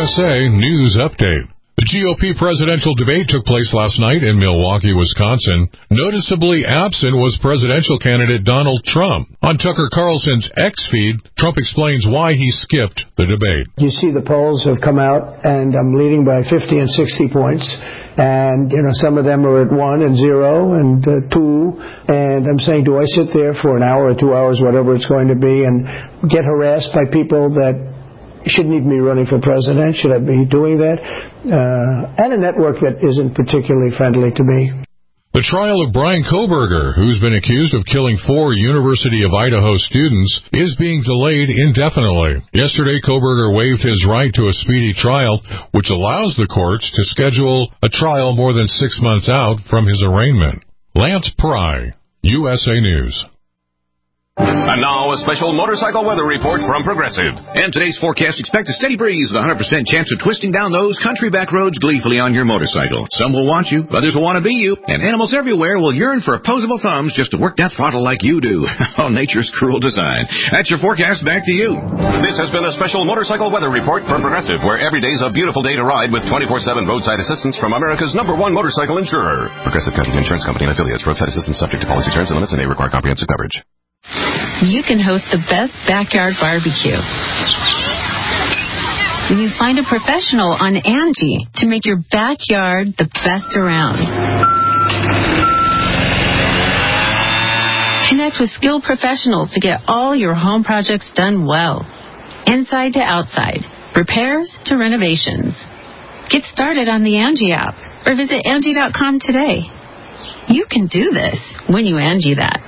USA News Update. The GOP presidential debate took place last night in Milwaukee, Wisconsin. Noticeably absent was presidential candidate Donald Trump. On Tucker Carlson's X feed, Trump explains why he skipped the debate. You see the polls have come out, and I'm leading by 50 and 60 points. And, some of them are at 1 and 0 and 2. And I'm saying, do I sit there for an hour or 2 hours, whatever it's going to be, and get harassed by people that shouldn't even be running for president? Should I be doing that? And a network that isn't particularly friendly to me. The trial of Bryan Kohberger, who's been accused of killing 4 University of Idaho students, is being delayed indefinitely. Yesterday, Kohberger waived his right to a speedy trial, which allows the courts to schedule a trial more than 6 months out from his arraignment. Lance Pry, USA News. And now a special motorcycle weather report from Progressive. And today's forecast, expect a steady breeze with a 100% chance of twisting down those country back roads gleefully on your motorcycle. Some will want you, others will want to be you, and animals everywhere will yearn for opposable thumbs just to work that throttle like you do. Oh, nature's cruel design. That's your forecast. Back to you. This has been a special motorcycle weather report from Progressive, where every day's a beautiful day to ride with 24/7 roadside assistance from America's #1 motorcycle insurer. Progressive Casualty Insurance Company and affiliates. Roadside assistance subject to policy terms and limits and may require comprehensive coverage. You can host the best backyard barbecue when you find a professional on Angie to make your backyard the best around. Connect with skilled professionals to get all your home projects done well. Inside to outside, repairs to renovations. Get started on the Angie app or visit Angie.com today. You can do this when you Angie that.